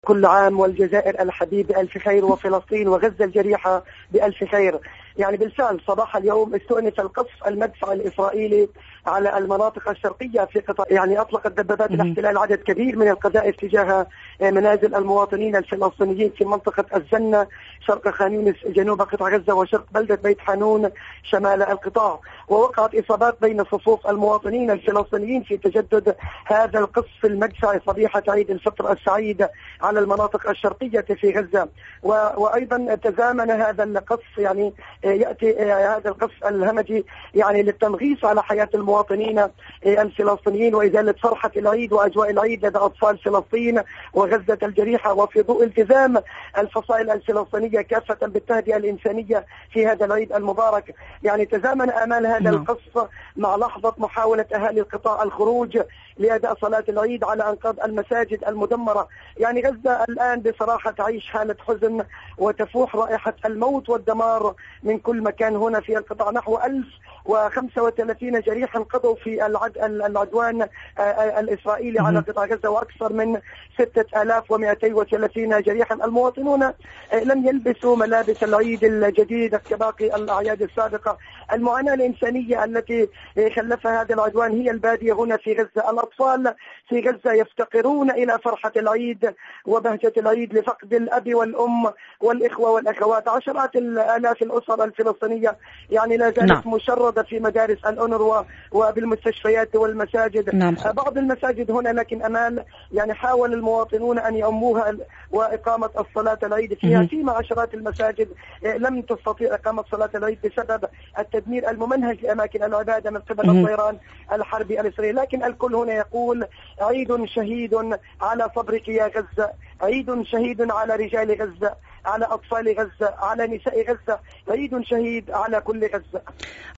كل عام والجزائر الحبيب بألف خير، وفلسطين وغزة الجريحة بألف خير. يعني بالفعل صباح اليوم استؤنف القصف المدفع الإسرائيلي على المناطق الشرقية في قطاع، يعني أطلقت دبابات الاحتلال عدد كبير من القذائف تجاه منازل المواطنين الفلسطينيين في منطقة الزنة شرق خان يونس جنوب قطاع غزة وشرق بلدة بيت حانون شمال القطاع. ووقعت إصابات بين صفوف المواطنين الفلسطينيين في تجدد هذا القصف المدفعي صبيحة عيد الفطر السعيد على المناطق الشرقية في غزة. وأيضا تزامن هذا القصف، يعني يأتي هذا القصف الهمجي يعني للتنغيص على حياة المواطنين الفلسطينيين وإزالة فرحة العيد وأجواء العيد لدى أطفال فلسطين وغزة الجريحة، وفي ضوء التزام الفصائل الفلسطينية كافة بالتهدئة الإنسانية في هذا العيد المبارك. يعني تزامن آمال هذا القصف مع لحظة محاولة أهالي القطاع الخروج لأداء صلاة العيد على أنقاض المساجد المدمرة. يعني غزة الآن بصراحة تعيش حالة حزن وتفوح رائحة الموت والدمار من كل مكان هنا في القطاع. نحو 1035 جريحا قضوا في العدوان الإسرائيلي على قطاع غزة، وأكثر من 6230 جريحا. المواطنون لم يلبسوا ملابس العيد الجديد كباقي الأعياد السابقة. المعاناة الإنسانية التي خلفها هذا العدوان هي البادية هنا في غزة. الأطفال في غزة يفتقرون إلى فرحة العيد وبهجة العيد لفقد الأب والأم والإخوة والأخوات. عشرات الآلاف الأسر الفلسطينية يعني لا زالت مشردة في مدارس الأونروا وبالمستشفيات والمساجد. بعض المساجد هنا لكن أمال يعني حاول المواطنون أن يؤموها وإقامة الصلاة العيد فيها، فيما عشرات المساجد لم تستطيع إقامة صلاة العيد بسبب التدمير الممنهج لأماكن العبادة من قبل الطيران الحربي الإسرائيلي. لكن الكل هنا يقول عيد شهيد على صبرك يا غزة، عيد شهيد على رجال غزة، على أطفال غزة، على نساء غزة، عيد شهيد على كل غزة.